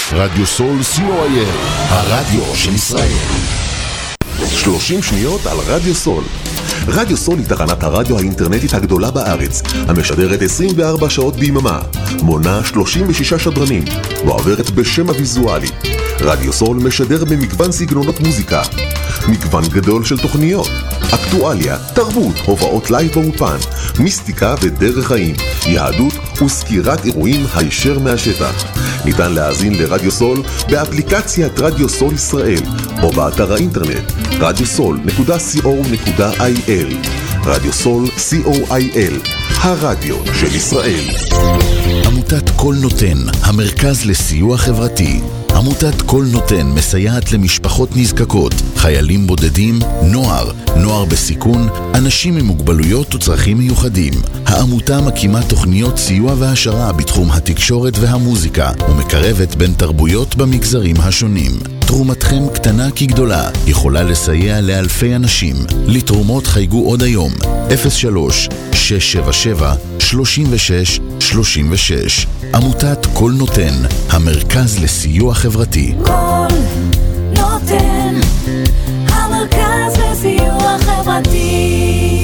רדיו סול co.il, הרדיו של ישראל. 30 שניות על רדיו סול. רדיו סול היא תחנת הרדיו האינטרנטית הגדולה בארץ, המשדרת 24 שעות ביממה, מונה 36 שדרנים, ועוברת בשם הוויזואלי. רדיו סול משדר במגוון סגנונות מוזיקה, מגוון גדול של תוכניות, אקטואליה, תרבות, הופעות לייב באופן, מיסטיקה ודרך חיים, יהדות וסקירת אירועים הישר מהשטח. ניתן להאזין לרדיו סול באפליקציית רדיו סול ישראל או באתר האינטרנט radiosol.co.il. רדיו סול co.il, הרדיו של ישראל. עמותת כל נותן, המרכז לסיוע חברתי. עמותת כל נותן מסייעת למשפחות נזקקות, חיילים בודדים, נוער בסיכון, אנשים עם מוגבלויות וצרכים מיוחדים. העמותה מקימה תוכניות סיוע והשרה בתחום התקשורת והמוזיקה, ומקרבת בין תרבויות במגזרים השונים. תרומתכם קטנה כגדולה, יכולה לסייע לאלפי אנשים. לתרומות חייגו עוד היום, 03-677-3636. עמותת כל נותן, המרכז לסיוע חברתי. כל נותן, המרכז לסיוע חברתי.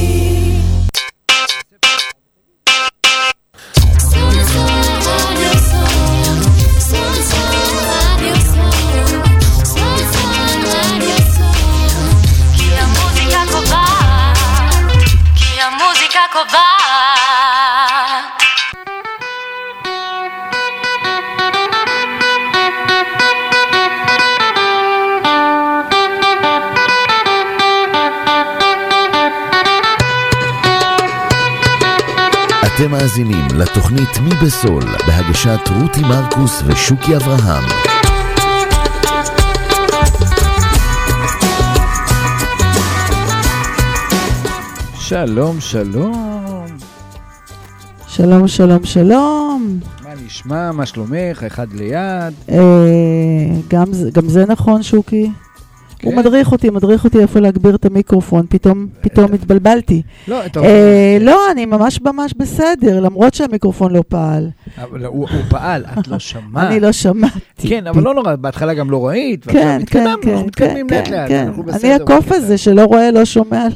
אתם מאזינים לתוכנית מי בסול, בהגשת רותי מרקוס ושוקי אברהם. שלום, שלום. שלום, שלום, שלום. מה נשמע? מה שלומך? אחד ליד? גם זה נכון, שוקי. הוא מדריך אותי איפה להגביר את המיקרופון, פתאום התבלבלתי. לא, אני ממש בסדר, למרות שהמיקרופון לא פעל. אבל הוא פעל, את לא שמעת. אני לא שמעתי. כן, אבל לא נורא, בהתחלה גם לא ראית, כן, אנחנו מתקדמים לאט לאט. אני הקוף הזה שלא רואה, לא שומע.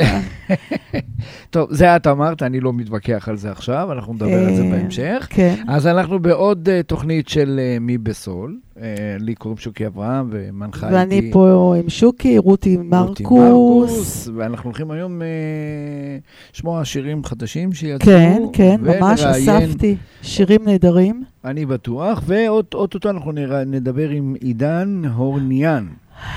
טוב, זה את אמרת, אני לא מתווכח על זה עכשיו, אנחנו נדבר על זה בהמשך. אז אנחנו בעוד תוכנית של מי בסול, לי קוראים שוקי אברהם ומנחה איתי. ואני פה עם שוקי, רותי מרקוס. ואנחנו הולכים היום לשמוע שירים חדשים שיצאו. כן, ממש אספתי שירים נהדרים. אני בטוח, ואו-טו-טו אנחנו נדבר עם עידן הורניאן.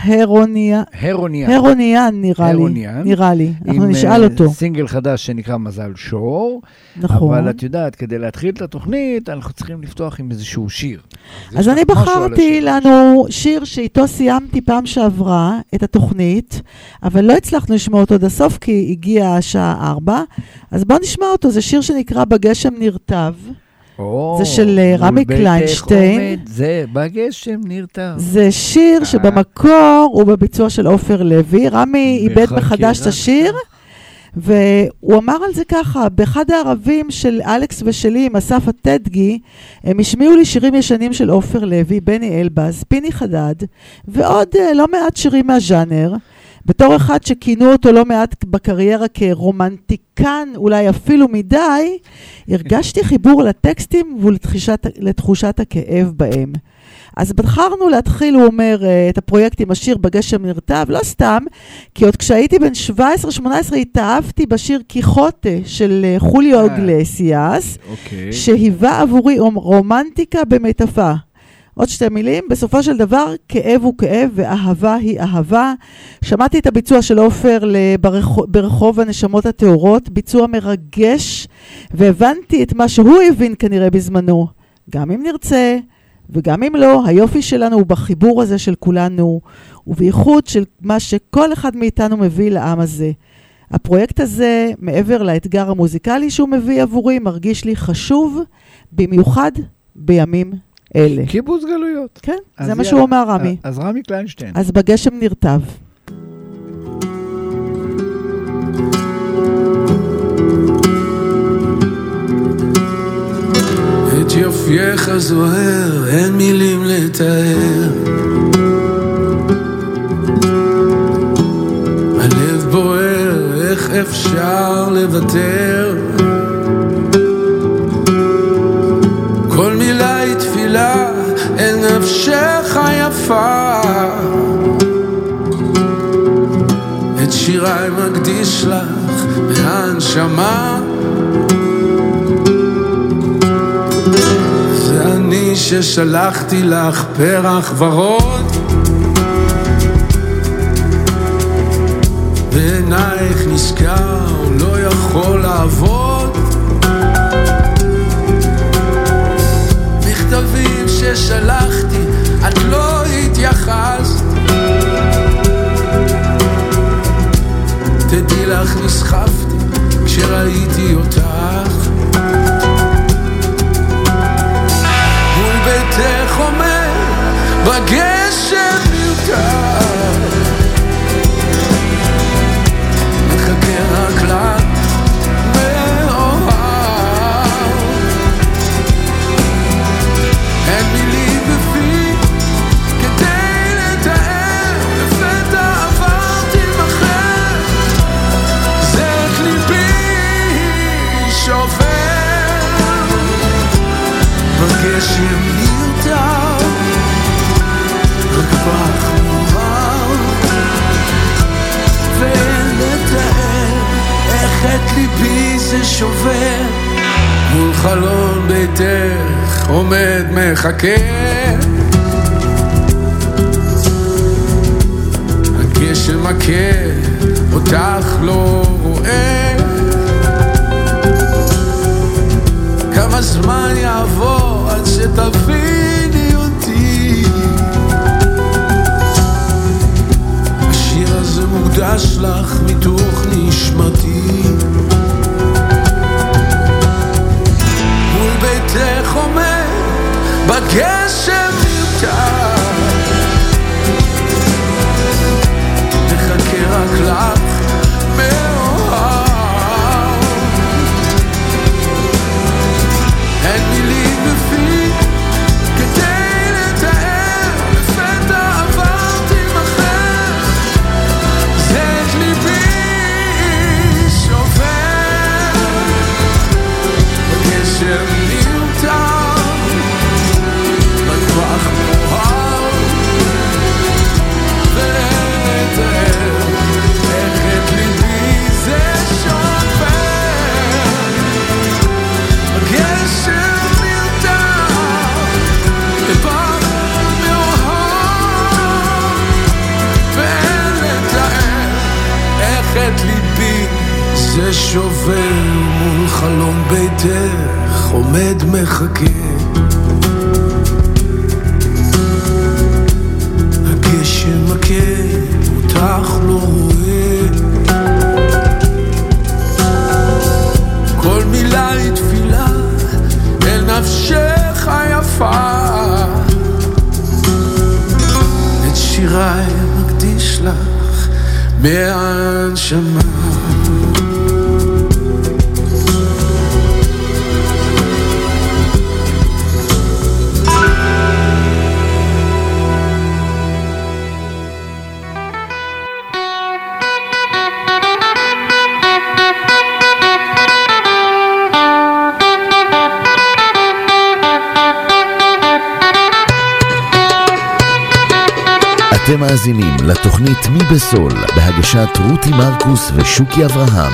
הרוניאן נראה לי. אנחנו נשאל אותו. עם סינגל חדש שנקרא מזל שור. נכון. אבל את יודעת, כדי להתחיל את התוכנית, אנחנו צריכים לפתוח עם איזשהו שיר. אז אני בחרתי לנו שיר שאיתו סיימתי פעם שעברה את התוכנית, אבל לא הצלחנו לשמוע אותו עד הסוף, כי הגיעה השעה 4. אז בואו נשמע אותו, זה שיר שנקרא בגשם נרטב. זה של רמי קליינשטיין. זה בגשם נרטב. זה שיר שבמקור הוא בביצוע של עופר לוי. רמי איבד מחדש את השיר, והוא אמר על זה ככה: באחד הערבים של אלכס ושלי עם אסף הטדגי, הם השמיעו לי שירים ישנים של עופר לוי, בני אלבז, פיני חדד, ועוד לא מעט שירים מהז'אנר. בתור אחד שכינו אותו לא מעט בקריירה כרומנטיקן, אולי אפילו מדי, הרגשתי חיבור לטקסטים ולתחושת הכאב בהם. אז בחרנו להתחיל, הוא אומר, את הפרויקט עם השיר בגשם נרטב, לא סתם, כי עוד כשהייתי בן 17-18 התאהבתי בשיר קיחוטה של חוליו אגלסיאס, שהיווה עבורי רומנטיקה במיטבה. עוד שתי מילים, בסופו של דבר, כאב הוא כאב ואהבה היא אהבה. שמעתי את הביצוע של עופר ברחוב הנשמות התאורות, ביצוע מרגש, והבנתי את מה שהוא הבין כנראה בזמנו. גם אם נרצה, וגם אם לא, היופי שלנו הוא בחיבור הזה של כולנו, ובייחוד של מה שכל אחד מאיתנו מביא לעם הזה. הפרויקט הזה, מעבר לאתגר המוזיקלי שהוא מביא עבורי, מרגיש לי חשוב, במיוחד בימים אלה. קיבוץ גלויות. כן, זה מה שהוא אומר, רמי. אז רמי קליינשטיין. אז בגשם נרטב. את יופייך זוהר, אין מילים לתאר. הלב בוער, איך אפשר לוותר? כל מילה היא תפילה אל נפשך יפה. את שיריי מקדיש לך מהנשמה. זה אני ששלחתי לך פרח ורוד, בעינייך נזכר לא יכול לעבוד. מכתבים ששלחתי את לא התייחסת. תדעי לך נסחפתי כשראיתי אותך. מול ביתך עומד בגשם מיותר, מחכה רק לך מאוהב. אין מילים בפי כדי לתאר, לפתע עברתי מחר. זרק ליבי שובר בגשם מיותר, רק פח מואר. ואין לתאר איך את ליבי זה שובר. מול חלון ביתך עומד מחכה, הגשם מכה אותך לא רואה. כמה זמן יעבור עד שתביני אותי? השיר הזה מוקדש לך מתוך נשמתי. מול ביתך עומד בגשם מיותר, מחכה רק לך מאוהב. אין מילים בפי כדי לתאר, לפתע עברתי מחר. זרק ליבי שובר בגשם מיותר, רק פח מואר. ואין לתאר איך את ליבי זה שובר בגשם מיותר, לפח מאוהב. ואין לתאר איך את ליבי זה שובר. מול חלון ביתך עומד מחכה, הגשם מכה אותך לא רואה. כל מילה היא תפילה אל נפשך יפה. את שיריי מקדיש לך מהנשמה. אתם מאזינים לתוכנית מי בסול, בהגשת רותי מרקוס ושוקי אברהם.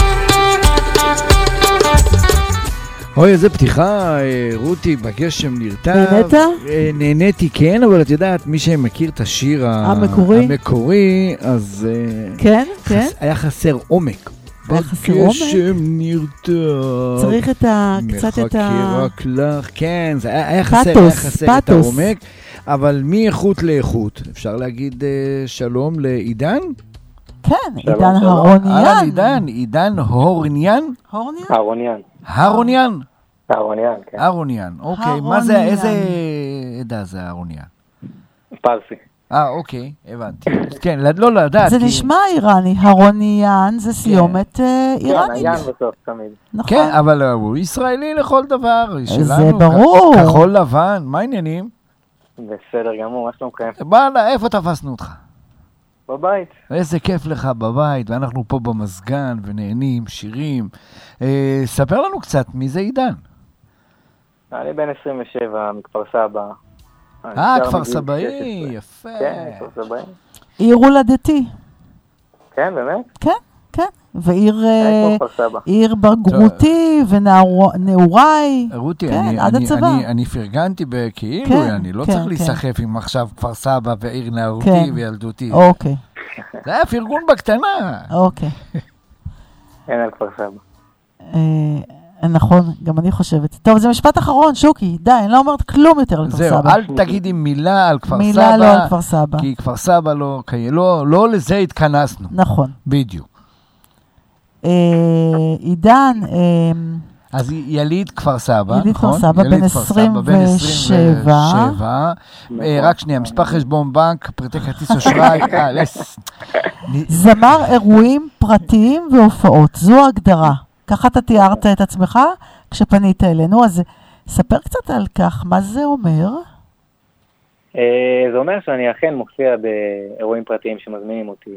אוי, איזה פתיחה, רותי, בגשם נרטב. נהנית? נהניתי, כן, אבל את יודעת, מי שמכיר את השיר המקורי, אז כן, כן. היה חסר עומק. היה חסר עומק? בגשם נרטב. צריך קצת את מחכה רק לך, כן, זה היה חסר את העומק. אבל מאיכות לאיכות, אפשר להגיד שלום לעידן? כן, עידן הרוניאן. עידן הורניאן? הרוניאן, כן. הרוניאן, אוקיי. מה זה, איזה עדה זה הרוניאן? פרסי. אוקיי, הבנתי. כן, לא לדעת. זה נשמע איראני, הרוניאן זה סיומת איראנית. כן, היין בסוף תמיד. כן, אבל הוא ישראלי לכל דבר. זה ברור. כחול לבן, מה העניינים? בסדר גמור, מה שלומכם? וואלה, איפה תפסנו אותך? בבית. איזה כיף לך בבית, ואנחנו פה במסגן ונהנים, שירים. ספר לנו קצת, מי זה עידן? אני בן 27, מכפר סבא. כפר סבאי, יפה. כן, כפר סבאי. עיר הולדתי. כן, באמת? כן, כן. ועיר בגרותי ונעוריי. רותי, עד הצבא. אני פרגנתי בכאילו, אני לא צריך להיסחף עם עכשיו כפר סבא ועיר נערותי וילדותי. אוקיי. זה היה פרגון בקטנה. אוקיי. אין על כפר סבא. נכון, גם אני חושבת. טוב, זה משפט אחרון, שוקי, די, אני לא אומרת כלום יותר על כפר סבא. זהו, אל תגידי מילה על כפר סבא. מילה לא על כפר סבא. כי כפר סבא לא לזה התכנסנו. נכון. בדיוק. עידן, אז יליד כפר סבא, יליד כפר סבא, בן 27. רק שנייה, מספר חשבון בנק, פרטי כרטיס אשראי. זמר אירועים פרטיים והופעות, זו ההגדרה. ככה אתה תיארת את עצמך כשפנית אלינו, אז ספר קצת על כך, מה זה אומר? זה אומר שאני אכן מופיע באירועים פרטיים שמזמינים אותי,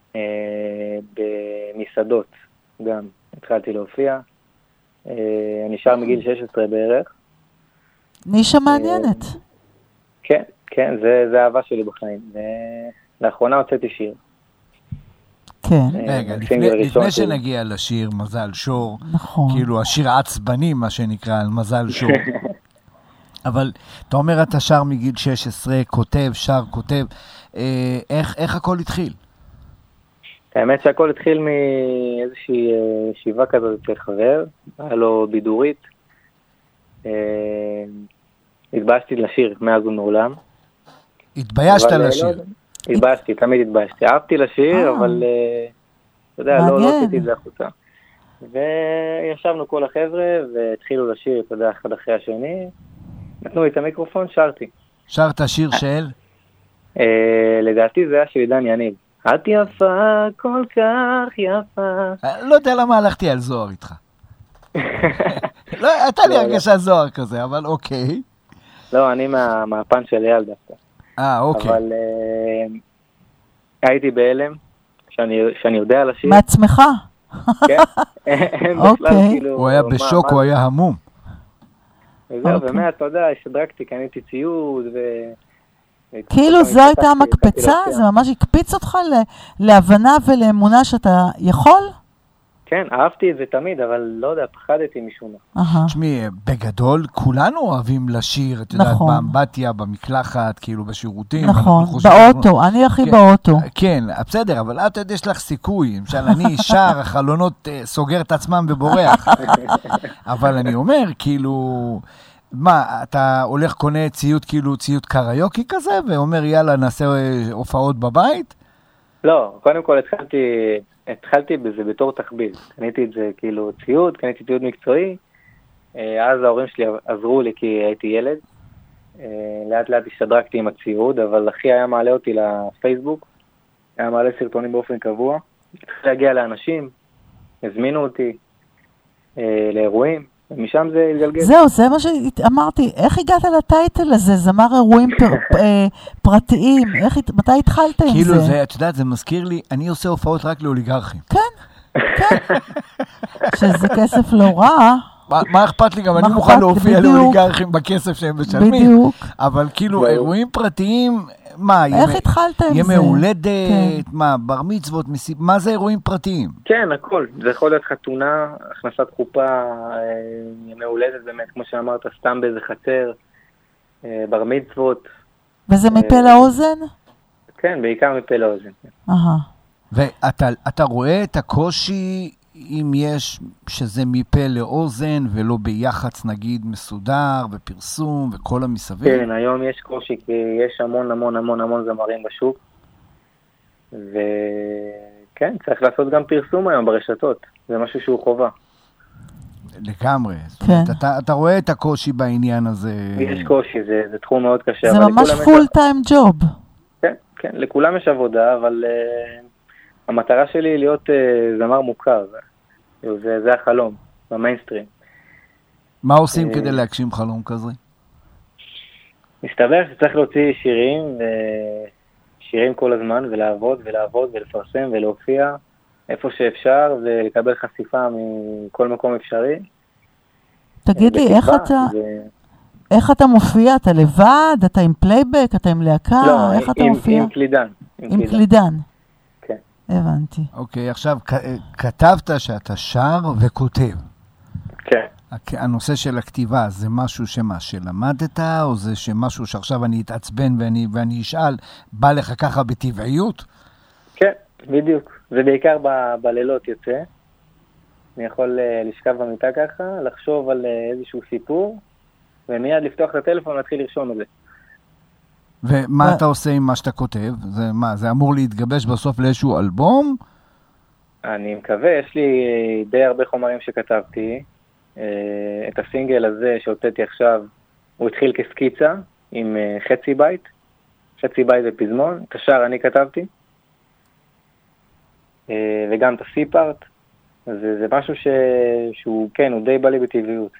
במסעדות גם התחלתי להופיע, אני שר מגיל 16 בערך. נישה מעניינת. כן, כן, זה האהבה שלי בחיים. לאחרונה הוצאתי שיר. כן. רגע, לפני שנגיע לשיר מזל שור, כאילו השיר העצבני, מה שנקרא, על מזל שור. אבל אתה אומר, אתה שר מגיל 16, כותב, שר, כותב. איך הכל התחיל? האמת שהכל התחיל מאיזושהי ישיבה כזאת של חבר, היה לו בידורית. התביישתי לשיר מאז ומעולם. התביישת לשיר? התביישתי, תמיד התביישתי. אהבתי לשיר, אבל אתה יודע, לא עשיתי את זה החוצה. וישבנו כל החבר'ה, והתחילו לשיר, אתה יודע, אחד אחרי השני. נתנו לי את המיקרופון, שרתי. שרת שיר של? לדעתי זה היה של עידן יניב. את יפה, כל כך יפה. לא יודע למה הלכתי על זוהר איתך. לא, הייתה לי הרגשה זוהר כזה, אבל אוקיי. לא, אני מהפן של אייל דווקא. אוקיי. אבל הייתי בהלם, שאני יודע לשיר. מעצמך? כן. אוקיי. הוא היה בשוק, הוא היה המום. וזהו, באמת, אתה יודע, השדרקתי, קניתי ציוד כאילו זו הייתה המקפצה, זה ממש הקפיץ אותך להבנה ולאמונה שאתה יכול? כן, אהבתי את זה תמיד, אבל לא יודע, פחדתי משום מה. תשמעי, בגדול, כולנו אוהבים לשיר, את יודעת, באמבטיה, במקלחת, כאילו בשירותים. נכון, באוטו, אני הכי באוטו. כן, בסדר, אבל את יודעת, יש לך סיכוי. למשל, אני שר, החלונות סוגר את עצמם ובורח. אבל אני אומר, כאילו... מה, אתה הולך קונה ציוד, כאילו ציוד קריוקי כזה, ואומר יאללה נעשה הופעות בבית? לא, קודם כל התחלתי בזה בתור תחביב. קניתי את זה כאילו ציוד, קניתי ציוד מקצועי, אז ההורים שלי עזרו לי כי הייתי ילד, לאט לאט השתדרקתי עם הציוד, אבל אחי היה מעלה אותי לפייסבוק, היה מעלה סרטונים באופן קבוע, התחיל להגיע לאנשים, הזמינו אותי לאירועים, ומשם זה התגלגל. זהו, זה מה שאמרתי. איך הגעת לטייטל הזה? זמר אירועים פרטיים. מתי התחלת עם זה? כאילו זה, את יודעת, זה מזכיר לי, אני עושה הופעות רק לאוליגרכים. כן, כן. שזה כסף לא רע. מה אכפת לי? גם אני מוכן להופיע לאוליגרכים בכסף שהם משלמים. בדיוק. אבל כאילו, אירועים פרטיים, מה? איך התחלת עם זה? ימי הולדת, מה? בר מצוות, מה זה אירועים פרטיים? כן, הכל. זה יכול להיות חתונה, הכנסת חופה, ימי הולדת באמת, כמו שאמרת, סתם באיזה חצר, בר מצוות. וזה מפה לאוזן? כן, בעיקר מפה לאוזן. ואתה רואה את הקושי אם יש שזה מפה לאוזן ולא ביחץ נגיד מסודר ופרסום וכל המסביב? כן, היום יש קושי כי יש המון המון המון המון זמרים בשוק, וכן, צריך לעשות גם פרסום היום ברשתות, זה משהו שהוא חובה. לגמרי. כן. אתה רואה את הקושי בעניין הזה? יש קושי, זה תחום מאוד קשה. זה ממש פול טיים ג'וב. כן, כן, לכולם יש עבודה, אבל המטרה שלי היא להיות זמר מוכר. זה החלום, במיינסטרים. מה עושים כדי להגשים חלום כזה? מסתבר שצריך להוציא שירים כל הזמן, ולעבוד ולפרסם ולהופיע איפה שאפשר, ולקבל חשיפה מכל מקום אפשרי. תגיד לי, איך אתה מופיע? אתה לבד? אתה עם פלייבק? אתה עם להקה? לא, איך אתה מופיע? עם קלידן. עם קלידן. כן. הבנתי. אוקיי, עכשיו, כתבת שאתה שר וכותב. כן. הנושא של הכתיבה, זה משהו שלמדת, או זה משהו שעכשיו אני אתעצבן ואני אשאל, בא לך ככה בטבעיות? כן, בדיוק. זה בעיקר בלילות יוצא. אני יכול לשכב במיטה ככה, לחשוב על איזשהו סיפור, ומיד לפתוח את הטלפון ולהתחיל לרשום את זה. ומה אתה עושה עם מה שאתה כותב? זה אמור להתגבש בסוף לאיזשהו אלבום? אני מקווה, יש לי די הרבה חומרים שכתבתי. את הסינגל הזה שהוצאתי עכשיו, הוא התחיל כסקיצה עם חצי בית ופזמון. את השאר אני כתבתי. וגם את הסיפארט. זה משהו שהוא, כן, הוא די בא לי בטבעיות.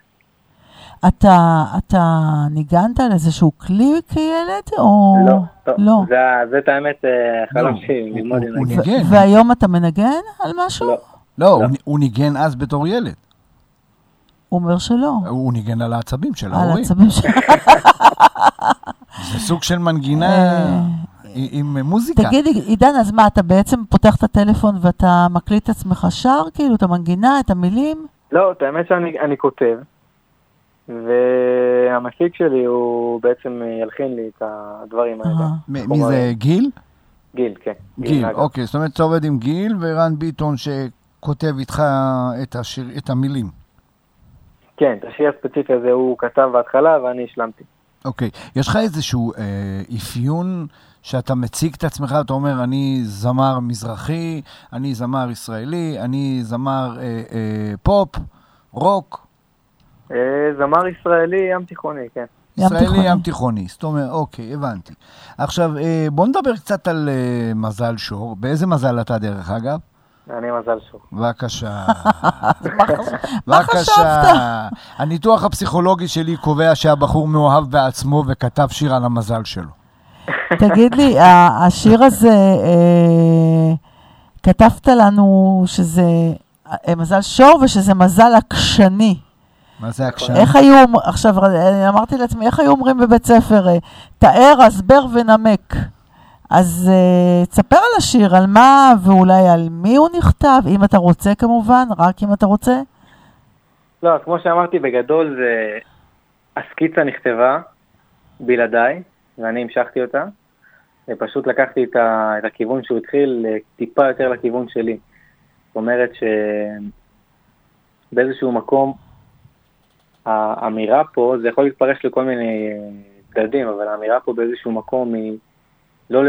אתה ניגנת על איזשהו כלי כילד, או... לא. זה את האמת, חלום שלי, ללמוד לנגן. והיום אתה מנגן על משהו? לא, הוא ניגן אז בתור ילד. הוא אומר שלא. הוא ניגן על העצבים של ההורים. על העצבים של... זה סוג של מנגינה עם מוזיקה. תגיד, עידן, אז מה, אתה בעצם פותח את הטלפון ואתה מקליט את עצמך שר, כאילו, את המנגינה, את המילים? לא, את האמת שאני כותב. והמפיק שלי הוא בעצם ילחין לי את הדברים האלה. מי זה, גיל? גיל, כן. גיל, אוקיי. זאת אומרת, אתה עובד עם גיל ורן ביטון שכותב איתך את המילים. כן, את השיר הספציפי הזה הוא כתב בהתחלה ואני השלמתי. אוקיי. יש לך איזשהו אפיון שאתה מציג את עצמך, אתה אומר, אני זמר מזרחי, אני זמר ישראלי, אני זמר פופ, רוק? זמר ישראלי, ים תיכוני, כן. ישראלי, ים תיכוני. זאת אומרת, אוקיי, הבנתי. עכשיו, בוא נדבר קצת על מזל שור. באיזה מזל אתה דרך אגב? אני מזל שור. בבקשה. מה חשבת? הניתוח הפסיכולוגי שלי קובע שהבחור מאוהב בעצמו וכתב שיר על המזל שלו. תגיד לי, השיר הזה, כתבת לנו שזה מזל שור ושזה מזל עקשני. מה זה עקשני? איך היו, עכשיו אמרתי לעצמי, איך היו אומרים בבית ספר, תאר, הסבר ונמק. אז תספר על השיר, על מה ואולי על מי הוא נכתב, אם אתה רוצה כמובן, רק אם אתה רוצה. לא, כמו שאמרתי, בגדול זה, הסקיצה נכתבה בלעדיי, ואני המשכתי אותה, ופשוט לקחתי את הכיוון שהוא התחיל טיפה יותר לכיוון שלי. זאת אומרת שבאיזשהו מקום, האמירה פה, זה יכול להתפרש לכל מיני צדדים, אבל האמירה פה באיזשהו מקום היא לא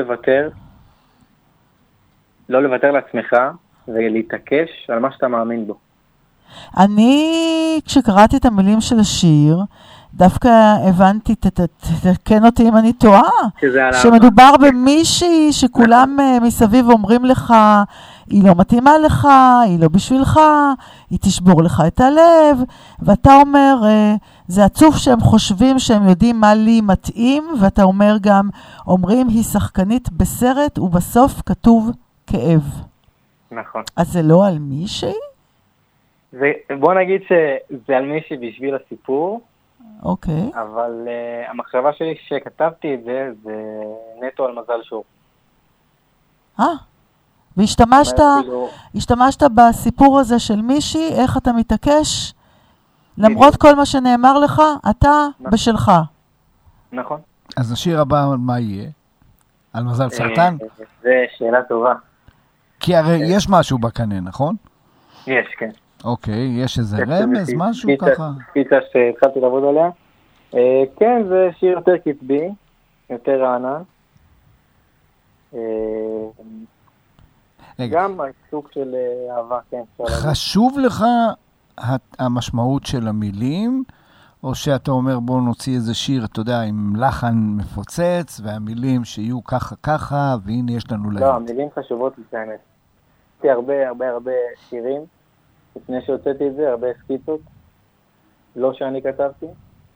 לוותר לעצמך ולהתעקש על מה שאתה מאמין בו. אני, כשקראתי את המילים של השיר, דווקא הבנתי, תתקן אותי אם אני טועה, שמדובר במישהי שכולם מסביב אומרים לך, היא לא מתאימה לך, היא לא בשבילך, היא תשבור לך את הלב, ואתה אומר, זה עצוב שהם חושבים שהם יודעים מה לי מתאים, ואתה אומר גם, אומרים היא שחקנית בסרט, ובסוף כתוב כאב. נכון. אז זה לא על מישהי? בוא נגיד שזה על מישהי בשביל הסיפור, אוקיי. אבל המחשבה שלי שכתבתי את זה, זה נטו על מזל שור. והשתמשת בסיפור הזה של מישהי, איך אתה מתעקש, למרות כל מה שנאמר לך, אתה בשלך. נכון. אז השיר הבא, מה יהיה? על מזל סרטן? זה שאלה טובה. כי הרי יש משהו בקנה, נכון? יש, כן. אוקיי, יש איזה רמז, משהו ככה? ספיצה שהתחלתי לעבוד עליה. כן, זה שיר יותר קצבי, יותר רענן. גם סוג של אהבה, כן. חשוב לך המשמעות של המילים, או שאתה אומר בוא נוציא איזה שיר, אתה יודע, עם לחן מפוצץ, והמילים שיהיו ככה ככה, והנה יש לנו להיט. לא, המילים חשובות לפעמים. עשיתי הרבה שירים, לפני שהוצאתי את זה, הרבה סקיצות, לא שאני כתבתי,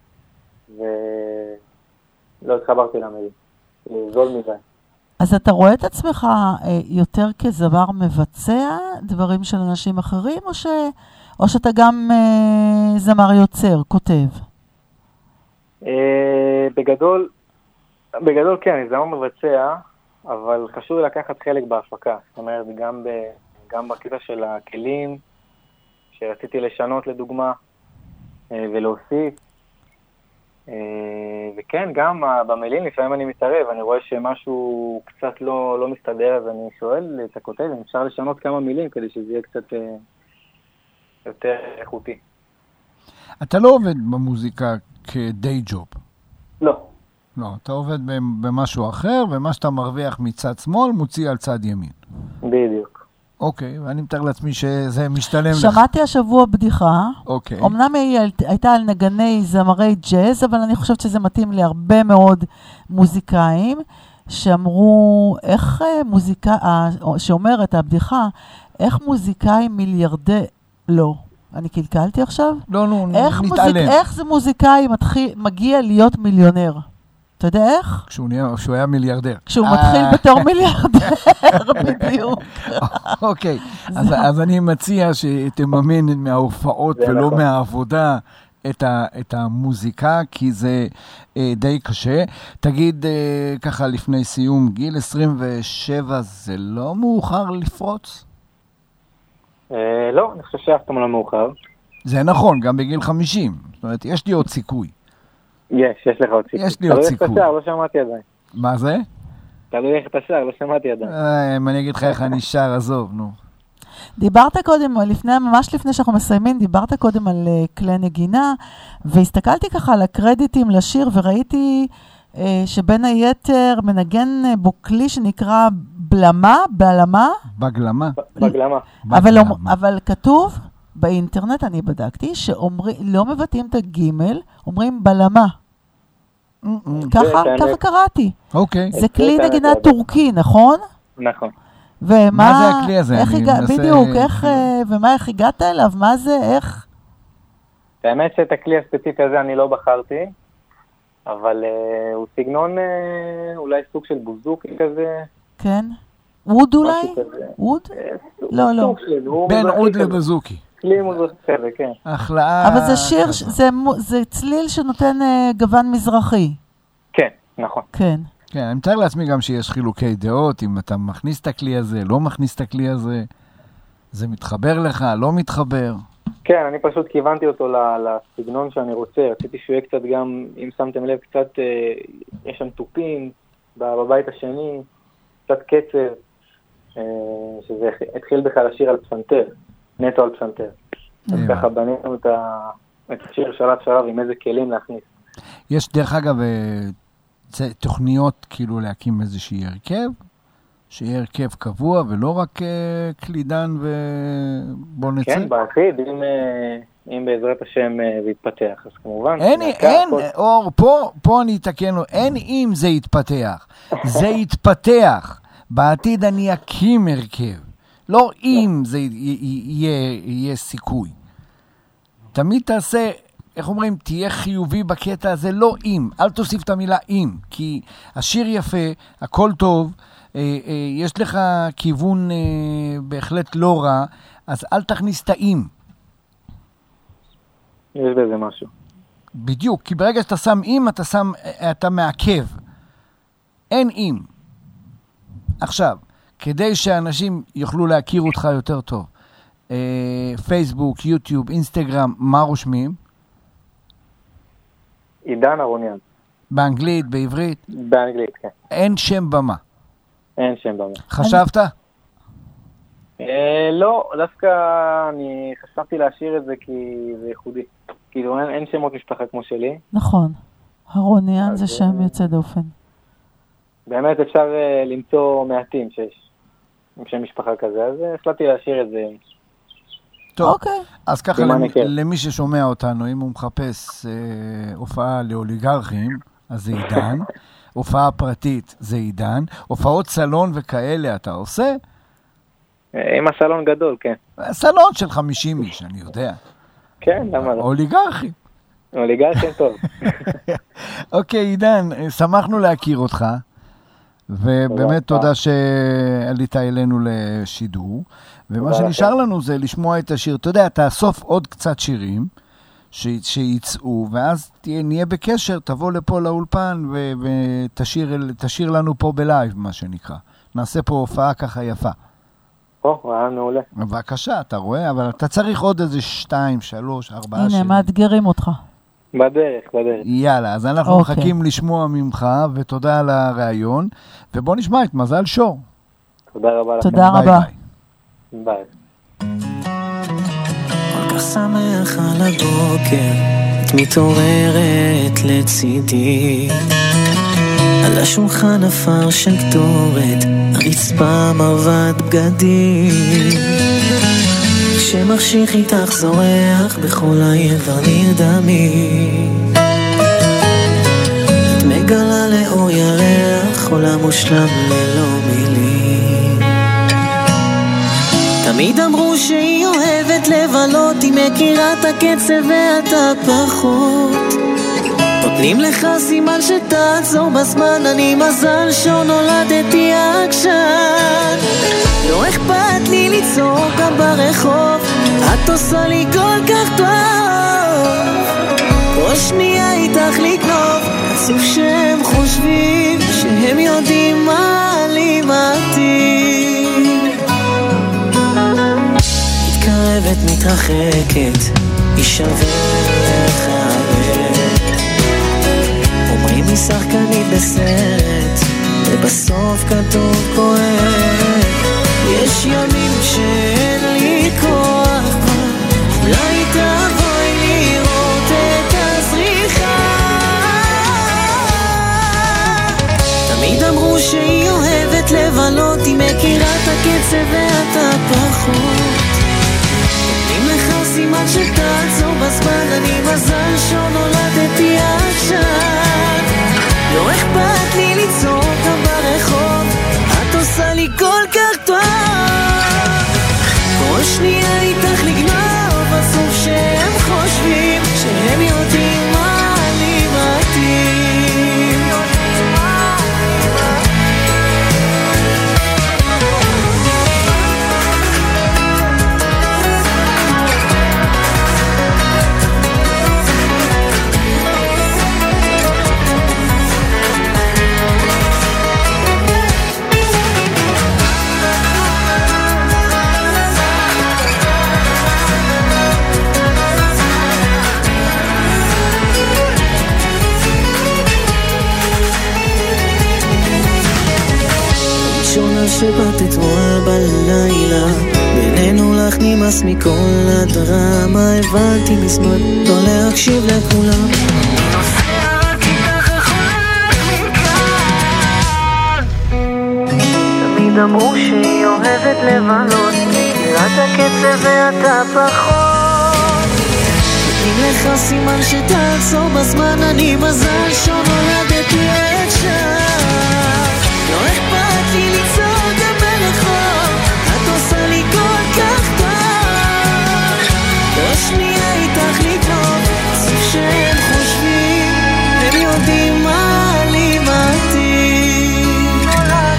ולא התחברתי למילים. זול מדי. אז אתה רואה את עצמך יותר כזמר מבצע דברים של אנשים אחרים, או שאתה גם זמר יוצר, כותב? בגדול כן, אני זמר מבצע, אבל חשוב לקחת חלק בהפקה. זאת אומרת, גם בקטע של הכלים, שרציתי לשנות לדוגמה, ולהוסיף. וכן, גם במילים לפעמים אני מתערב, אני רואה שמשהו קצת לא מסתדר, אז אני שואל את הכותב, אם אפשר לשנות כמה מילים כדי שזה יהיה קצת יותר איכותי. אתה לא עובד במוזיקה כדי ג'וב. לא. לא, אתה עובד במשהו אחר, ומה שאתה מרוויח מצד שמאל מוציא על צד ימין. בדיוק. אוקיי, ואני מתאר לעצמי שזה משתלם לך. שמעתי השבוע בדיחה. אוקיי. אמנם היא הייתה על נגני זמרי ג'אז, אבל אני חושבת שזה מתאים להרבה מאוד מוזיקאים, שאמרו, איך שאומרת הבדיחה, איך מוזיקאי מיליארדי, לא. אני קלקלתי עכשיו? לא, נתעלם. איך זה מוזיקאי מגיע להיות מיליונר? אתה יודע איך? כשהוא היה מיליארדר. כשהוא מתחיל בתור מיליארדר, בדיוק. אוקיי, אז אני מציע שתממן מההופעות ולא מהעבודה את המוזיקה, כי זה די קשה. תגיד ככה לפני סיום, גיל 27 זה לא מאוחר לפרוץ? לא, אני חושב שאף פעם לא מאוחר. זה נכון, גם בגיל 50. זאת אומרת, יש לי עוד סיכוי. יש לך עוד סיכוי. יש לי עוד סיכוי. תלוי איך אתה שר, לא שמעתי עדיין. מה זה? תלוי איך אתה שר, לא שמעתי עדיין. אם אני אגיד לך איך אני שר, עזוב, נו. דיברת קודם, ממש לפני שאנחנו מסיימים, דיברת קודם על כלי נגינה, והסתכלתי ככה על הקרדיטים לשיר, וראיתי שבין היתר מנגן בו כלי שנקרא בלמה. בגלמה. אבל כתוב באינטרנט, אני בדקתי, שלא מבטאים את הגימל, אומרים בלמה. ככה קראתי. אוקיי. זה כלי נגינה טורקי, נכון? נכון. מה זה הכלי הזה? בדיוק, איך הגעת אליו? מה זה, איך? האמת שאת הכלי הספציפי הזה אני לא בחרתי, אבל הוא סגנון אולי סוג של בוזוקי כזה. כן. ווד אולי? ווד? לא. בין עוד לבוזוקי. כלי מוזיקה כזה, כן. החלאה. אבל זה שיר, זה צליל שנותן גוון מזרחי. כן, נכון. כן. כן, אני מתאר לעצמי גם שיש חילוקי דעות, אם אתה מכניס את הכלי הזה, לא מכניס את הכלי הזה, זה מתחבר לך, לא מתחבר. כן, אני פשוט כיוונתי אותו לסגנון שאני רוצה, רציתי שהוא יהיה קצת גם, אם שמתם לב, קצת, יש שם טופים בבית השני, קצת קצב, שזה התחיל בכלל לשיר על פסנתר, נטו על פסנתר. אז ככה בנינו את השיר שלב עם איזה כלים להכניס. יש דרך אגב תוכניות כאילו להקים איזושהי הרכב, שיהיה הרכב קבוע ולא רק קלידן ובוא נצא. כן, בעתיד, אם בעזרת השם זה יתפתח, אז כמובן. אין, אור, פה אני אתקן לו, אין אם זה יתפתח, זה יתפתח. בעתיד אני אקים הרכב, לא אם זה יהיה סיכוי. תמיד תעשה, איך אומרים, תהיה חיובי בקטע הזה, לא אם, אל תוסיף את המילה אם, כי השיר יפה, הכל טוב, יש לך כיוון בהחלט לא רע, אז אל תכניס את האם. יש בזה משהו. בדיוק, כי ברגע שאתה שם אם, אתה מעכב. אין אם. עכשיו, כדי שאנשים יוכלו להכיר אותך יותר טוב, פייסבוק, יוטיוב, אינסטגרם, מה רושמים? עידן ארוניאן. באנגלית, בעברית? באנגלית, כן. אין שם במה. אין שם במה. חשבת? לא, דווקא אני חשבתי להשאיר את זה כי זה ייחודי. כאילו אין שמות משפחה כמו שלי. נכון. ארוניאן זה שם יוצא דופן. באמת אפשר למצוא מעטים שיש עם שם משפחה כזה, אז החלטתי להשאיר את זה. טוב, אז ככה למי ששומע אותנו, אם הוא מחפש הופעה לאוליגרכים, אז זה עידן, הופעה פרטית זה עידן, הופעות סלון וכאלה אתה עושה? עם הסלון גדול, כן. סלון של 50 איש, אני יודע. כן, למה לא? אוליגרכים. אוליגרכים טוב. אוקיי, עידן, שמחנו להכיר אותך, ובאמת תודה שעלית אלינו לשידור, ומה שנשאר לנו זה לשמוע את השיר. אתה יודע, תאסוף עוד קצת שירים שיצאו, ואז נהיה בקשר, תבוא לפה לאולפן ותשאיר לנו פה בלייב, מה שנקרא. נעשה פה הופעה ככה יפה. רעיון מעולה. בבקשה, אתה רואה, אבל אתה צריך עוד איזה 2, 3, 4 שירים. הנה, מאתגרים אותך. בדרך. יאללה, אז אנחנו מחכים לשמוע ממך, ותודה על הרעיון, ובוא נשמע את מזל שור. תודה רבה לכם. תודה רבה. ביי. כל כך שמח על הבוקר, את מתעוררת לצידי, על השולחן אפר של קטורת, הרצפה מרבד בגדים, כשמחשיך איתך זורח בכל העבר נרדמים, את מגלה לאור ירח עולם מושלם ללא מילים. תמיד אמרו שהיא אוהבת לבלות, היא מכירה את הקצב ואתה פחות, נותנים לך סימן שתעצור בזמן, אני מזל שור נולדתי עקשן, לא אכפת לי ליצור גם ברחוב, את עושה לי כל כך טוב, כל שנייה איתך לגנוב, עצוב שהם חושבים שהם יודעים מה לי מתאים, מתקרבת מתרחקת, היא שווה לך אומרים לי שחקנית בסרט, ובסוף כתוב כואב, יש ימים שאין לי כוח, אולי תבואי לראות את הזריחה. תמיד אמרו שהיא אוהבת לבלות, היא מכירה את הקצב ואתה פחות, נותנים לך סימן שתעצור בזמן, אני מזל שור נולדתי עכשיו, לא אכפת לי ליצור גם ברחוב, את עושה לי כל כך טוב, כל שנייה איתך לגנוב, בסוף שהם חושבים שהם יודעים מה לי מתאים, שבאת אתמול בלילה, בינינו לך נמאס מכל הדרמה, הבנתי מזמן לא להקשיב לכולם, אני נוסע רק איתך החולק מכאן, תמיד אמרו שהיא אוהבת לבלות, מכירה את הקצב ואתה פחות, נותנים לך סימן שתעצור בזמן, אני מזל שור נולדתי עכשיו, לא אכפת לי ליצור גם ברחוב, את עושה לי כל כך טוב, כל שנייה איתך לגנוב, סוף שהם חושבים הם יודעים מה לי מתאים.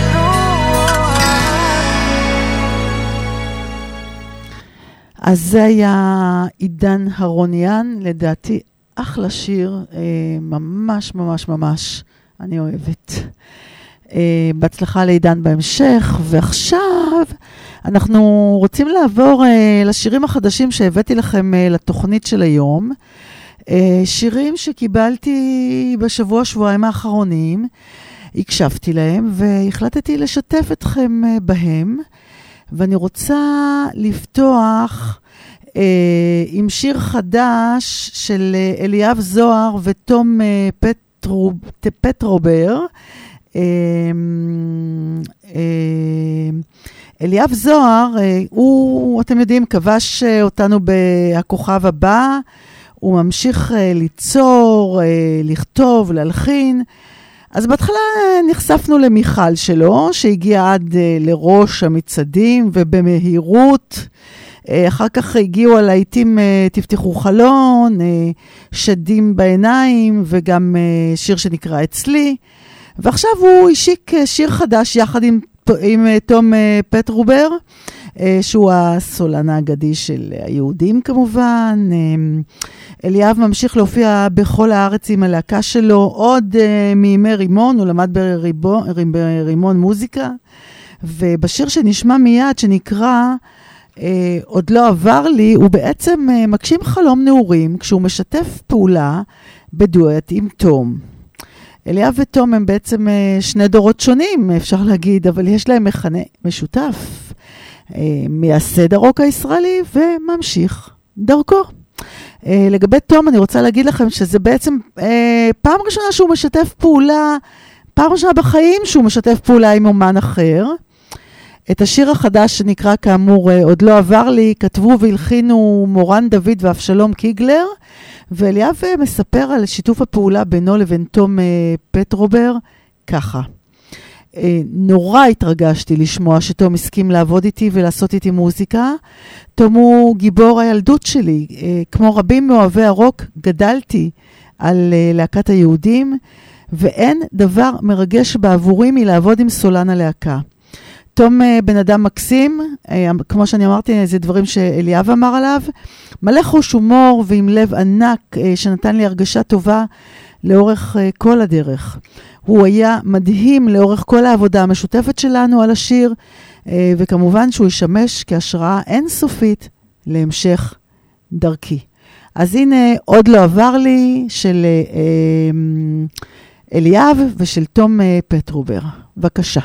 אז זה היה עידן הרוניאן, לדעתי אחלה שיר, ממש ממש ממש אני אוהבת. בהצלחה לעידן בהמשך, ועכשיו אנחנו רוצים לעבור לשירים החדשים שהבאתי לכם לתוכנית של היום, שירים שקיבלתי שבועיים האחרונים, הקשבתי להם והחלטתי לשתף אתכם בהם, ואני רוצה לפתוח עם שיר חדש של אליאב זוהר ותום פטרובר, אליאב זוהר, הוא, אתם יודעים, כבש אותנו בכוכב הבא, הוא ממשיך ליצור, לכתוב, להלחין. אז בהתחלה נחשפנו למיכל שלו, שהגיע עד לראש המצעדים ובמהירות. אחר כך הגיעו על העיתים תפתחו חלון, שדים בעיניים, וגם שיר שנקרא אצלי. ועכשיו הוא השיק שיר חדש יחד עם תום פטרובר, שהוא הסולן האגדי של היהודים כמובן. אליאב ממשיך להופיע בכל הארץ עם הלהקה שלו, עוד מימי רימון, הוא למד ברימון מוזיקה, ובשיר שנשמע מיד, שנקרא עוד לא עבר לי, הוא בעצם מגשים חלום נעורים, כשהוא משתף פעולה בדואט עם תום. אליאב ותום הם בעצם שני דורות שונים, אפשר להגיד, אבל יש להם מכנה משותף. מייסד הרוק הישראלי וממשיך דרכו. לגבי תום, אני רוצה להגיד לכם שזה בעצם פעם ראשונה שהוא משתף פעולה, פעם ראשונה בחיים שהוא משתף פעולה עם אומן אחר. את השיר החדש שנקרא כאמור עוד לא עבר לי, כתבו והלחינו מורן דוד ואבשלום קיגלר, ואליאב מספר על שיתוף הפעולה בינו לבין תום פטרובר ככה. נורא התרגשתי לשמוע שתום הסכים לעבוד איתי ולעשות איתי מוזיקה. תום הוא גיבור הילדות שלי. כמו רבים מאוהבי הרוק, גדלתי על להקת היהודים, ואין דבר מרגש בעבורי מלעבוד עם סולן הלהקה. תום בן אדם מקסים, כמו שאני אמרתי, זה דברים שאליאב אמר עליו, מלא חוש הומור ועם לב ענק שנתן לי הרגשה טובה לאורך כל הדרך. הוא היה מדהים לאורך כל העבודה המשותפת שלנו על השיר, וכמובן שהוא ישמש כהשראה אינסופית להמשך דרכי. אז הנה עוד לא עבר לי של אליאב ושל תום פטרובר. בבקשה.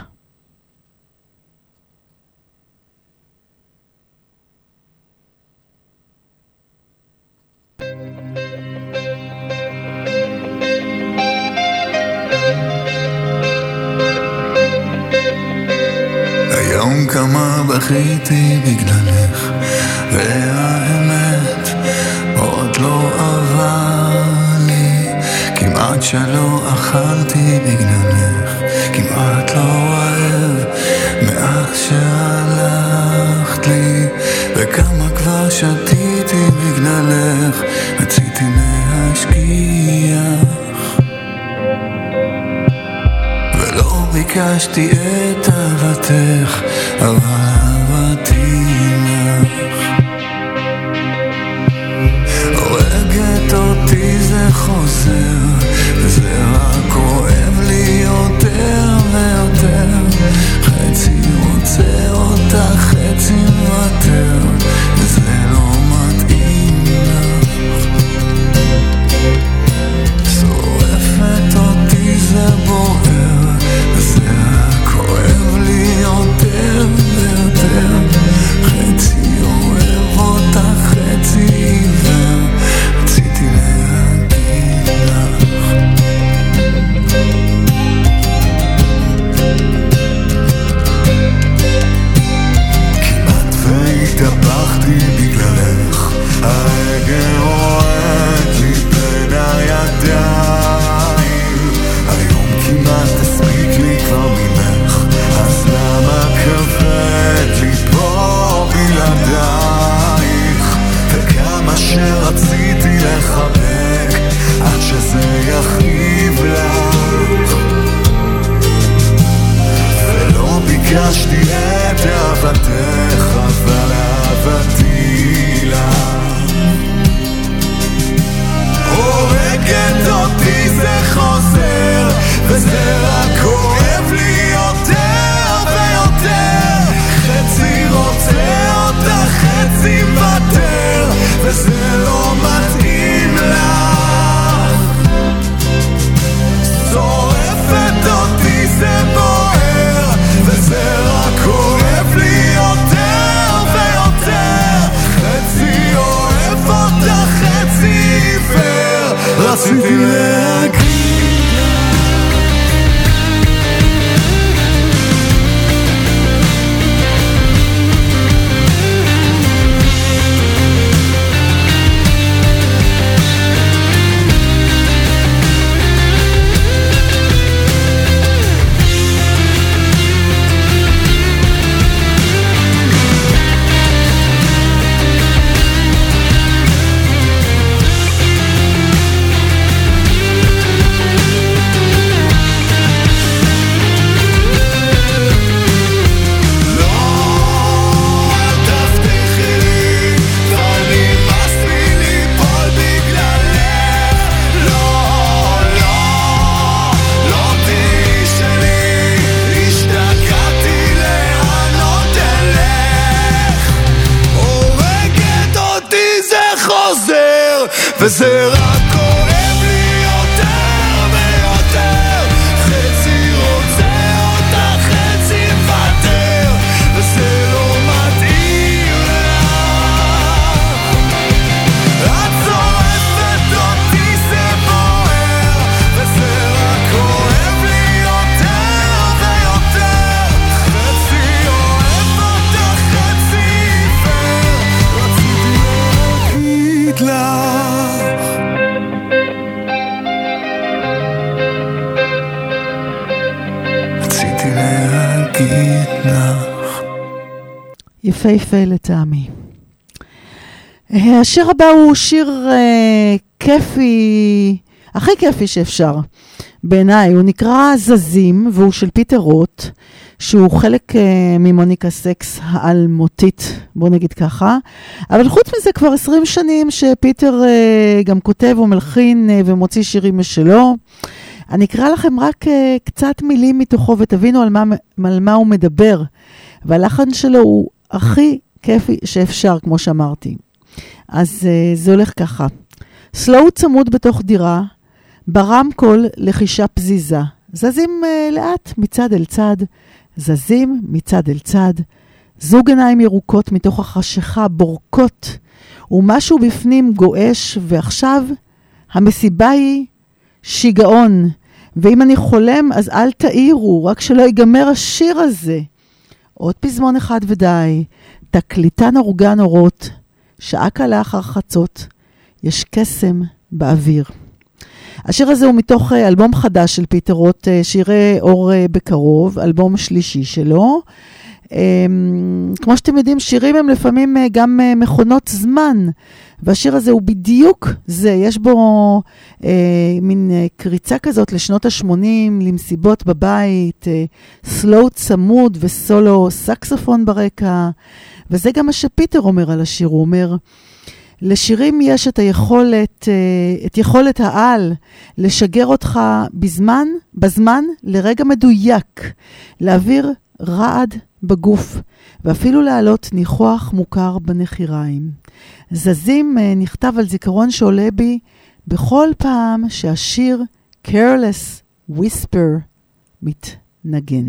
היום כמה בכיתי בגללך, והאמת עוד לא עבר לי. כמעט שלא אכלתי בגללך, כמעט לא אוהב מאז שהלכת לי. וכמה כבר שתיתי בגללך, רציתי להשכיח ולא ביקשתי את אהבתך, אבל אהבתי לך. הורגת אותי זה חוזר, וזה רק כואב לי יותר ויותר. חצי רוצה אותך, חצי מוותר, וזה לא מתאים לך. שורפת אותי זה בוער, וזה רק כואב לי יותר ויותר. וזה רק כואב לי יותר ויותר, חצי רוצה אותה, חצי מוותר, וזה לא מתאים לך. את שורפת אותי, זה בוער, וזה רק כואב לי יותר ויותר, חצי אוהב אותך, חצי עיוור, רציתי להגיד לך. רציתי להגיד לך. יפהפה לטעמי. השיר הבא הוא שיר כיפי, הכי כיפי שאפשר בעיניי. הוא נקרא זזים, והוא של פיטר רוט, שהוא חלק ממוניקה סקס האלמותית, בוא נגיד ככה. אבל חוץ מזה כבר 20 שנים שפיטר גם כותב ומלחין ומוציא שירים משלו. אני אקרא לכם רק קצת מילים מתוכו ותבינו על מה הוא מדבר. והלחן שלו הוא הכי כיפי שאפשר, כמו שאמרתי. אז זה הולך ככה. סלואו צמוד בתוך דירה, ברמקול לחישה פזיזה. זזים לאט מצד אל צד, זזים מצד אל צד. זוג עיניים ירוקות מתוך החשיכה בורקות, ומשהו בפנים גואש, ועכשיו המסיבה היא שיגעון. ואם אני חולם, אז אל תאירו, רק שלא ייגמר השיר הזה. עוד פזמון אחד ודי, תקליטן אורגן אורות, שעה קלה אחר חצות, יש קסם באוויר. השיר הזה הוא מתוך אלבום חדש של פיטר רוט, שירי אור בקרוב, אלבום שלישי שלו. כמו שאתם יודעים, שירים הם לפעמים גם מכונות זמן, והשיר הזה הוא בדיוק זה, יש בו מין קריצה כזאת לשנות ה-80, למסיבות בבית, סלואו צמוד וסולו סקסופון ברקע, וזה גם מה שפיטר אומר על השיר. הוא אומר, לשירים יש את היכולת, את יכולת העל, לשגר אותך בזמן לרגע מדויק, להעביר רעד בגוף, ואפילו להעלות ניחוח מוכר בנחיריים. זזים נכתב על זיכרון שעולה בי בכל פעם שהשיר Careless Whisper מתנגן.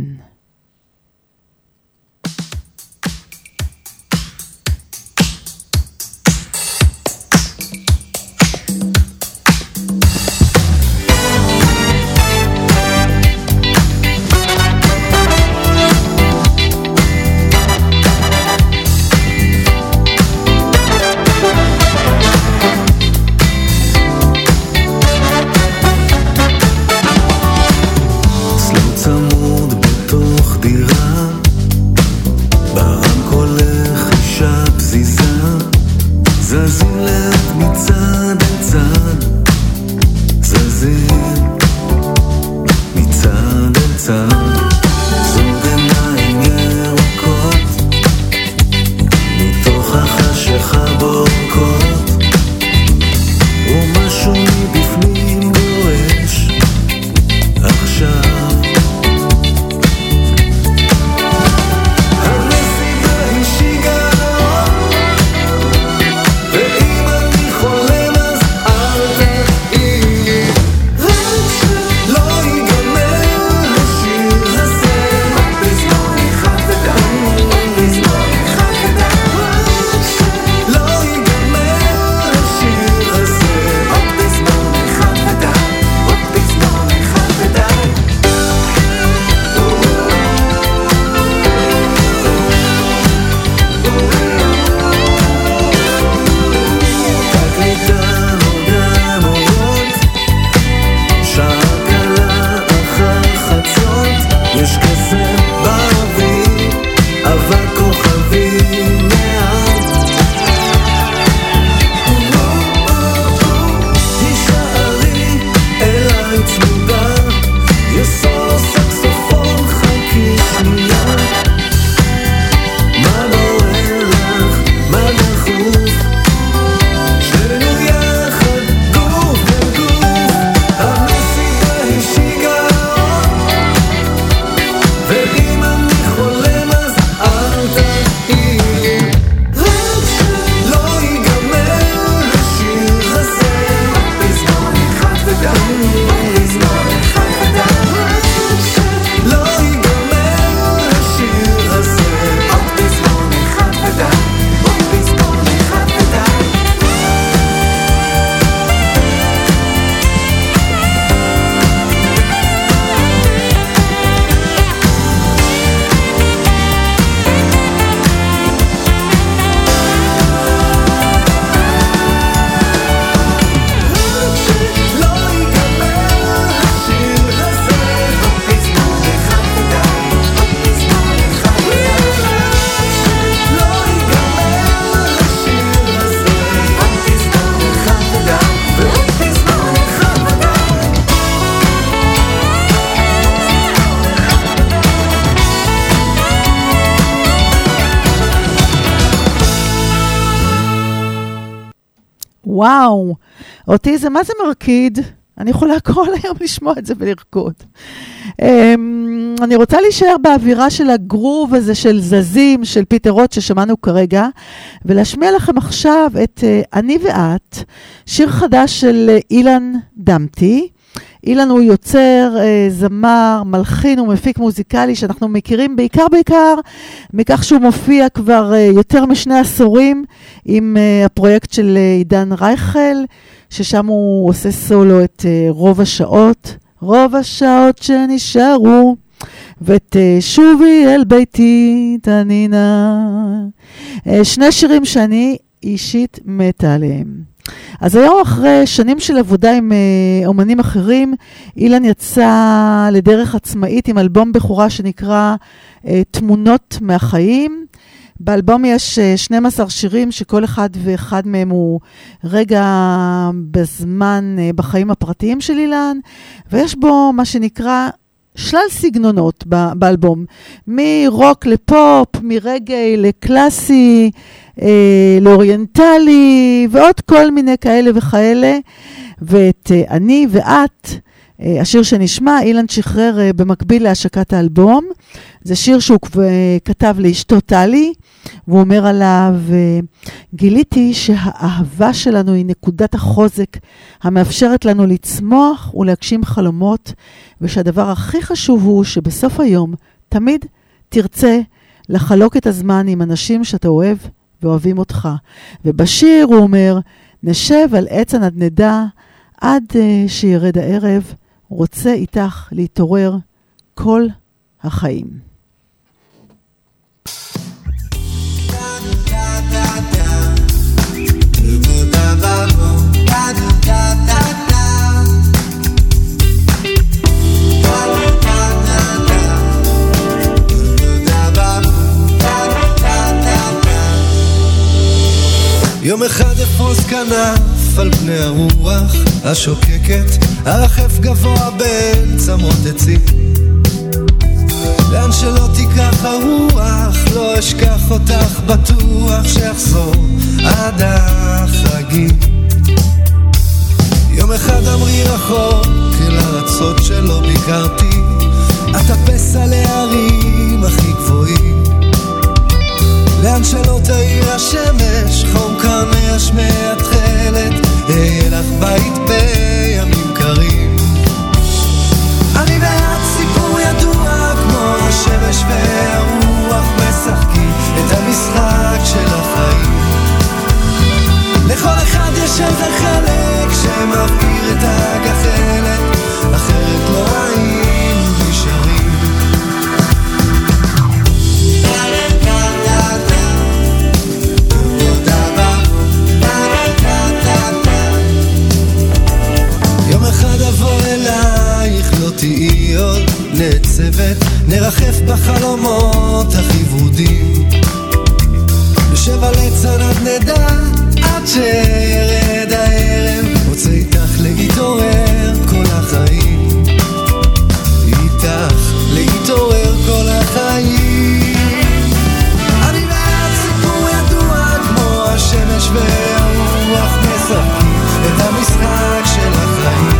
לא ייגמר השיר וואו, אותי זה מה זה מרקיד? אני יכולה כל היום לשמוע את זה ולרקוד. אני רוצה להישאר באווירה של הגרוב הזה של זזים, של פיטר רוט ששמענו כרגע, ולהשמיע לכם עכשיו את אני ואת, שיר חדש של אילן דמתי. אילן הוא יוצר, זמר, מלחין ומפיק מוזיקלי שאנחנו מכירים בעיקר מכך שהוא מופיע כבר יותר משני עשורים עם הפרויקט של עידן רייכל, ששם הוא עושה סולו את רוב השעות שנשארו, ואת שובי אל ביתי תנינה. שני שירים שאני אישית מתה עליהם. אז היום אחרי שנים של עבודה עם אומנים אחרים, אילן יצא לדרך עצמאית עם אלבום בחורה שנקרא תמונות מהחיים. באלבום יש 12 שירים שכל אחד ואחד מהם הוא רגע בזמן בחיים הפרטיים של אילן, ויש בו מה שנקרא שלל סגנונות באלבום, מרוק לפופ, מרגעי לקלאסי, לאוריינטלי, ועוד כל מיני כאלה וכאלה. ואת אני ואת, השיר שנשמע, אילן שחרר במקביל להשקת האלבום. זה שיר שהוא כתב לאשתו טלי, והוא אומר עליו, גיליתי שהאהבה שלנו היא נקודת החוזק המאפשרת לנו לצמוח ולהגשים חלומות, ושהדבר הכי חשוב הוא שבסוף היום תמיד תרצה לחלוק את הזמן עם אנשים שאתה אוהב ואוהבים אותך. ובשיר הוא אומר, נשב על עץ הנדנדה עד שירד הערב, רוצה איתך להתעורר כל החיים. יום אחד אפרוס כנף על פני הרוח השוקקת, הרחף גבוה בין צמרות עצים, לאן שלא תיקח הרוח, לא אשכח אותך, בטוח שאחזור עד החגים. יום אחד אמרי רחוק אל הארצות שלא ביקרתי, אטפס על הערים הכי גבוהים, לאן שלא תאיר השמש, חום כאן מהשמע תחלת, אהיה לך בית בימים קרים. אני ואת סיפור ידוע כמו השמש והרוח, משחקים את המשחק של החיים. לכל אחד יש איזה חלק שמבעיר את הגחלת, אחרת לא היינו נשארים. יום אחד אבוא אלייך, לא תהיי עוד נצבת, נרחף בחלומות הכי ורודים, נשב על עץ הנדנדה עד שירד הערב, רוצה איתך להתעורר כל החיים, איתך להתעורר כל החיים. אני ואת סיפור ידוע כמו השמש והרוח, משחקים את המשחק של החיים.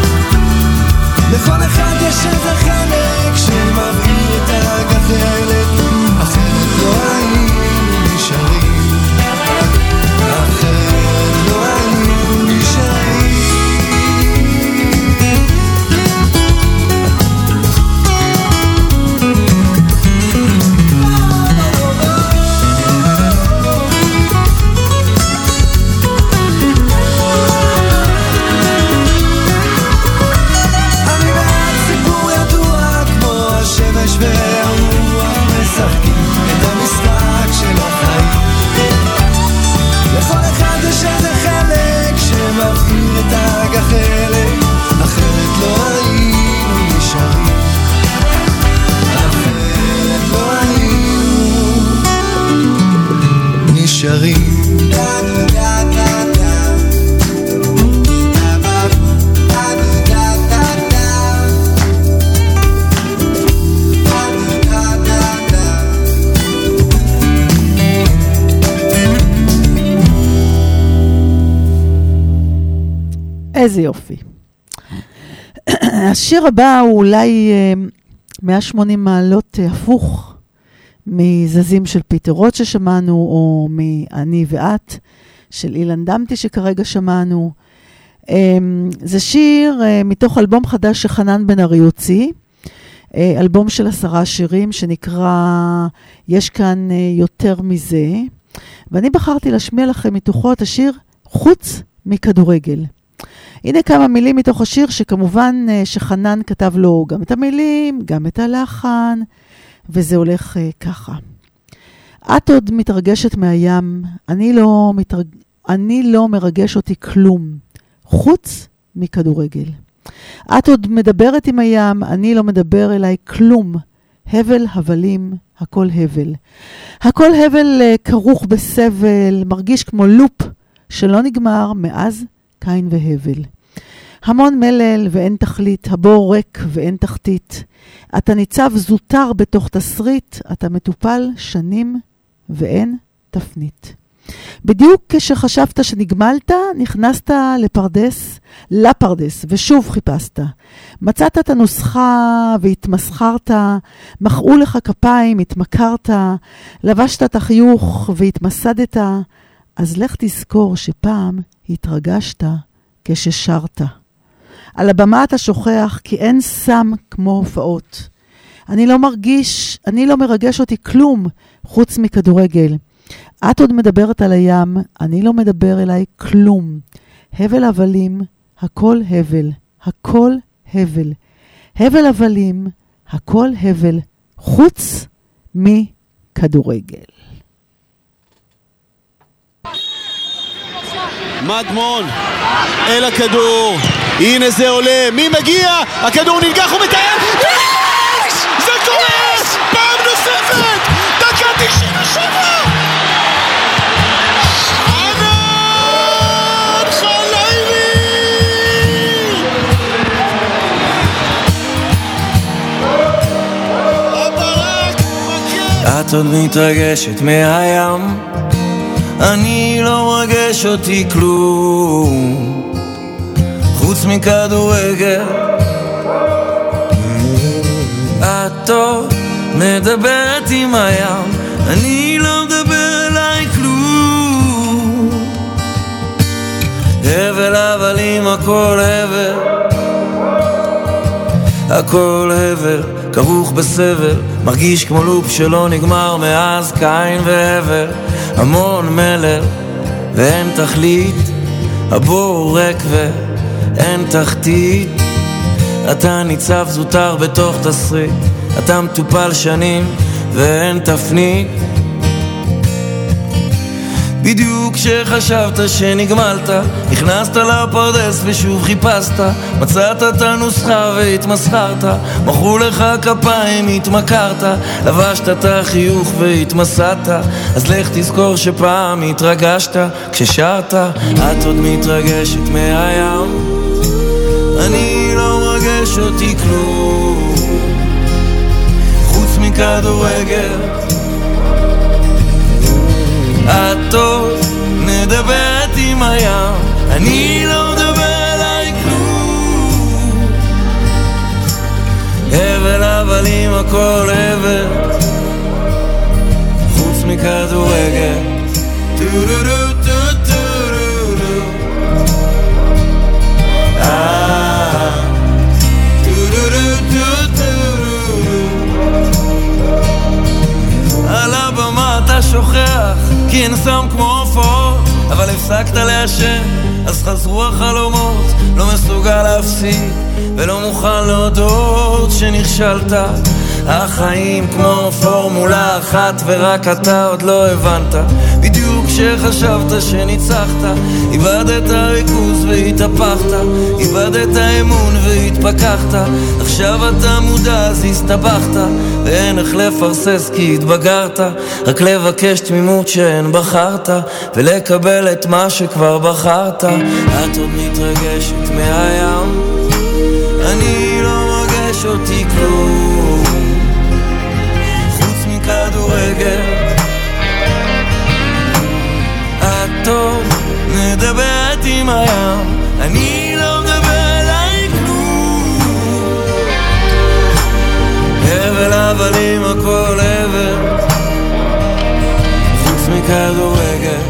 לכל אחד יש איזה חלק שמבעיר את הגחלת, אחרת לא היינו נשארים, אחרת לא היינו נשארים. אני ואת סיפור ידוע איזה יופי. השיר הבא הוא אולי 180 מעלות הפוך מזזים של פיטר רוט ששמענו, או מאני ואת של אילן דמתי שכרגע שמענו. זה שיר מתוך אלבום חדש שחנן בן ארי הוציא, אלבום של 10 שירים שנקרא יש כאן יותר מזה, ואני בחרתי להשמיע לכם מתוכו את השיר חוץ מכדורגל. הנה כמה מילים מתוך השיר שכמובן שחנן כתב לו גם את המילים, גם את הלחן, וזה הולך ככה. את עוד מתרגשת מהים, אני לא מרגש אותי כלום, חוץ מכדורגל. את עוד מדברת עם הים, אני לא מדבר אליי כלום, הבל הבלים, הכל הבל. הכל הבל כרוך בסבל, מרגיש כמו לופ שלא נגמר מאז קין והבל. המון מלל ואין תכלית, הבור ריק ואין תחתית. אתה ניצב זוטר בתוך תסריט, אתה מטופל שנים ואין תפנית. בדיוק כשחשבת שנגמלת, נכנסת לפרדס ושוב חיפשת. מצאת את הנוסחה והתמסחרת, מחאו לך כפיים, התמכרת, לבשת את החיוך והתמסדת, אז לך תזכור שפעם התרגשת כששרת. על הבמה אתה שוכח כי אין סם כמו הופעות. אני לא מרגש אותי כלום חוץ מכדורגל. את עוד מדברת על הים, אני לא מדבר אליי כלום. הבל הבלים, הכל הבל, הכל הבל. הבל הבלים, הכל הבל, חוץ מכדורגל. מדמון אל הכדור, הנה זה עולה, מי מגיע? הכדור ננגח ומתאר, יש! זה קורה! פעם נוספת! דקה 97! ענן חלילי! הברק מכה. את עוד מתרגשת מהים, אני לא מרגש אותי כלום חוץ מכדורגל. את עוד מדברת עם הים, אני לא מדבר אליי כלום. הבל הבלים, הכל הבל, הכל הבל כרוך בסבל, מרגיש כמו לופ שלא נגמר מאז קין והבל. המון מלל ואין תכלית, הבור ריק ואין תחתית. אתה ניצב זוטר בתוך תסריט, אתה מטופל שנים ואין תפנית. בדיוק כשחשבת שנגמלת, נכנסת לפרדס ושוב חיפשת. מצאת את הנוסחה והתמסחרת, מחאו לך כפיים, התמכרת, לבשת את החיוך והתמסדת. אז לך תזכור שפעם התרגשת כששרת. את עוד מתרגשת מהים, אני לא מרגש אותי כלום חוץ מכדורגל. את עוד מדברת עם הים, אני לא מדבר אליי כלום. הבל הבלים, הכל הבל, חוץ מכדורגל. על הבמה אתה שוכח כי אין סם כמו הופעות, אבל הפסקת לעשן אז חזרו החלומות. לא מסוגל להפסיק ולא מוכן להודות שנכשלת. החיים כמו פורמולה אחת ורק אתה עוד לא הבנת. בדיוק כשחשבת שניצחת, איבדת ריכוז והתהפכת, איבדת אמון והתפכחת. עכשיו אתה מודע אז הסתבכת, ואין איך לפרסס כי התבגרת. רק לבקש תמימות שאין בחרת, ולקבל את מה שכבר בחרת. את עוד מתרגשת מהים, אני לא מרגש אותי כלום חוץ מכדורגל. את עוד מדברת עם הים, אני לא הבל הבלים הכל הבל חוץ מכדורגל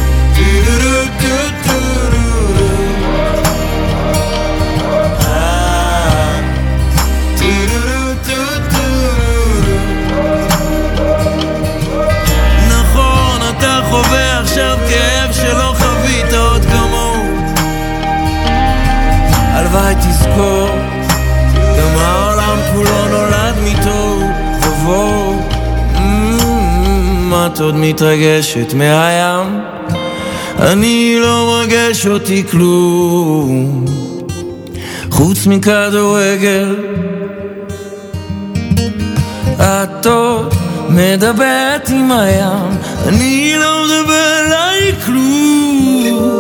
נכון אתה חווה עכשיו כאב שלא חווית עוד כמוהו הלוואי תזכור גם העולם כולו נולד מתוהו ובואו את עוד מתרגשת מהים אני לא מרגש אותי כלום חוץ מכדורגל את עוד מדברת עם הים אני לא מדבר עליי כלום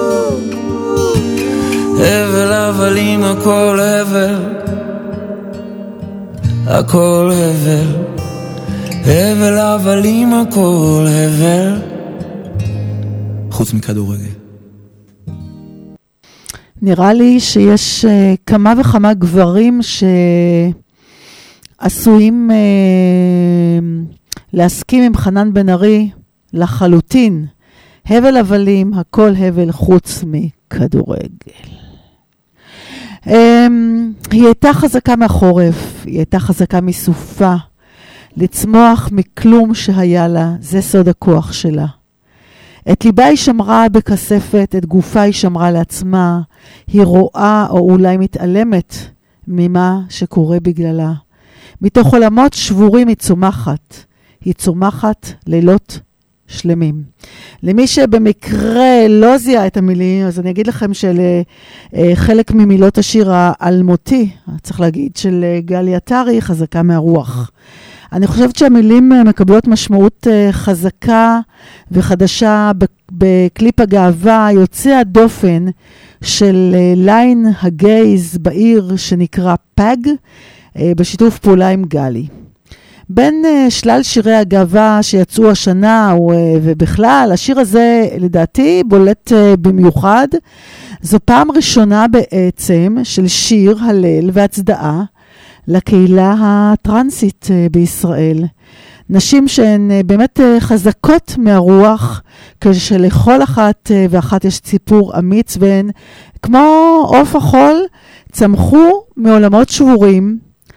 הבל הבלים הכל הבל הכל הבל הבל הבלים הכל הבל חוץ מכדורגל. נראה לי שיש כמה וכמה גברים שעשויים להסכים עם חנן בן ארי לחלוטין. הבל הבלים הכל הבל חוץ מכדורגל. היא הייתה חזקה מהחורף, היא הייתה חזקה מסופה. לצמוח מכלום שהיה לה, זה סוד הכוח שלה. את ליבה היא שמרה בכספת, את גופה היא שמרה לעצמה, היא רואה או אולי מתעלמת ממה שקורה בגללה. מתוך עולמות שבורים היא צומחת לילות שלמים. למי שבמקרה לא זיהה את המילים, אז אני אגיד לכם חלק ממילות השיר האלמותי, צריך להגיד, של גלי עטרי, חזקה מהרוח. אני חושבת שהמילים מקבלות משמעות חזקה וחדשה בקליפ הגאווה יוצא הדופן של ליין הגייז בעיר שנקרא פאג, בשיתוף פעולה עם גלי. בין שלל שירי הגאווה שיצאו השנה ובכלל, השיר הזה לדעתי בולט במיוחד. זו פעם ראשונה בעצם של שיר הלל והצדעה לקהילה הטרנסית בישראל. נשים שהן באמת חזקות מהרוח, כשלכל אחת ואחת יש ציפור אמיץ, והן כמו עוף החול צמחו מעולמות שבורים.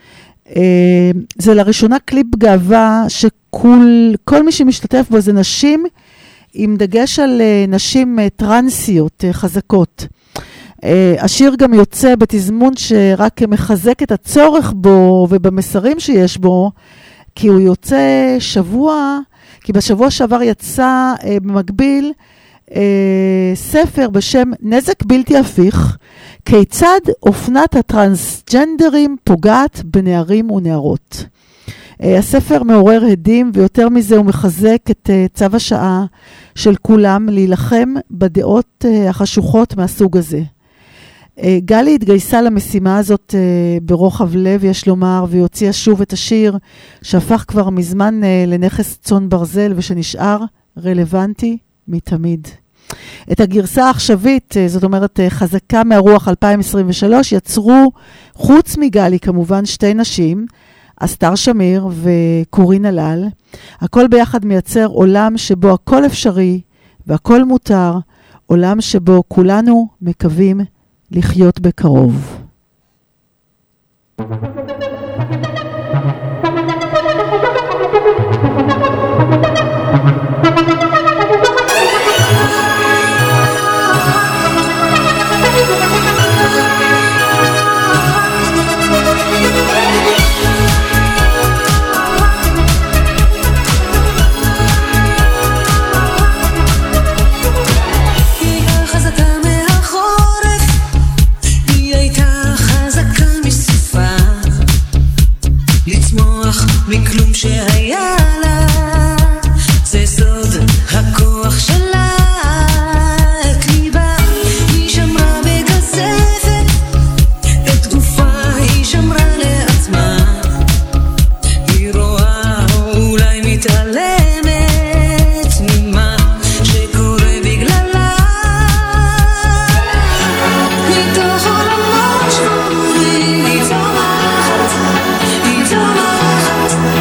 זה לראשונה קליפ גאווה שכל מי שמשתתף בו זה נשים, עם דגש על נשים טרנסיות חזקות. השיר גם יוצא בתזמון שרק מחזק את הצורך בו ובמסרים שיש בו, כי הוא יוצא כי בשבוע שעבר יצא במקביל ספר בשם נזק בלתי הפיך, כיצד אופנת הטרנסג'נדרים פוגעת בנערים ונערות. הספר מעורר הדים, ויותר מזה הוא מחזק את צו השעה של כולם להילחם בדעות החשוכות מהסוג הזה. גלי התגייסה למשימה הזאת ברוחב לב, יש לומר, והיא הוציאה שוב את השיר שהפך כבר מזמן לנכס צאן ברזל ושנשאר רלוונטי מתמיד. את הגרסה העכשווית, זאת אומרת חזקה מהרוח 2023, יצרו חוץ מגלי כמובן שתי נשים, אסתר שמיר וקורין הלל. הכל ביחד מייצר עולם שבו הכל אפשרי והכל מותר, עולם שבו כולנו מקווים לחיות בקרוב. מכלום שהיה לה, זה סוד הכוח שלה. את ליבה היא שמרה בכספת, את גופה היא שמרה לעצמה. היא רואה אולי מתעלמת ממה שקורה בגללה. מתוך עולמות שבורים היא צומחת, היא צומחת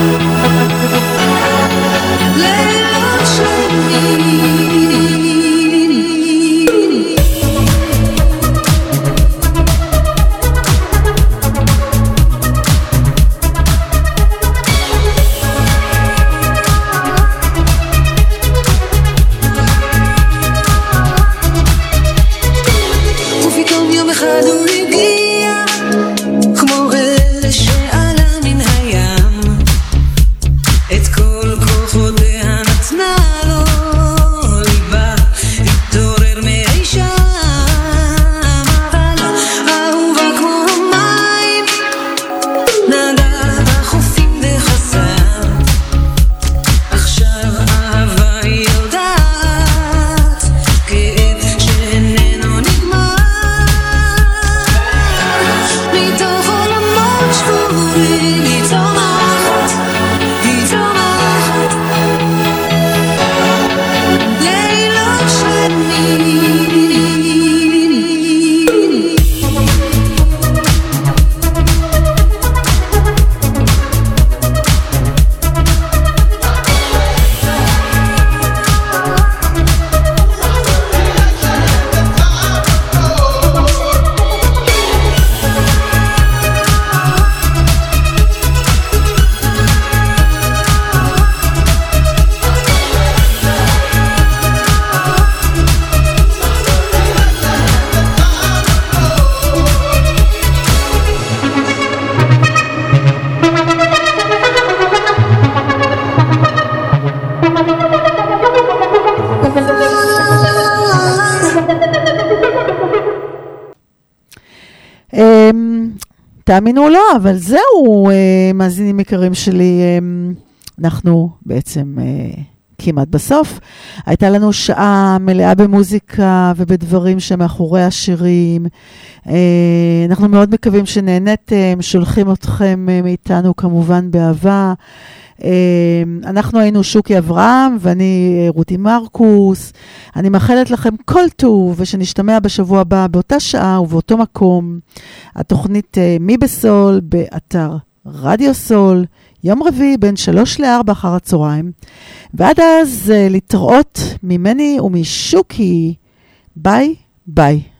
תאמינו לא, אבל זהו, מאזינים יקרים שלי, אנחנו בעצם כמעט בסוף. הייתה לנו שעה מלאה במוזיקה ובדברים שמאחורי השירים. אנחנו מאוד מקווים שנהנתם, שולחים אתכם מאיתנו כמובן באהבה. אנחנו היינו שוקי אברהם ואני רותי מרקוס. אני מאחלת לכם כל טוב ושנשתמע בשבוע הבא באותה שעה ובאותו מקום. התוכנית מי בסול באתר רדיו סול, יום רביעי בין 3 ל-4 אחר הצהריים. ועד אז להתראות ממני ומשוקי. ביי ביי.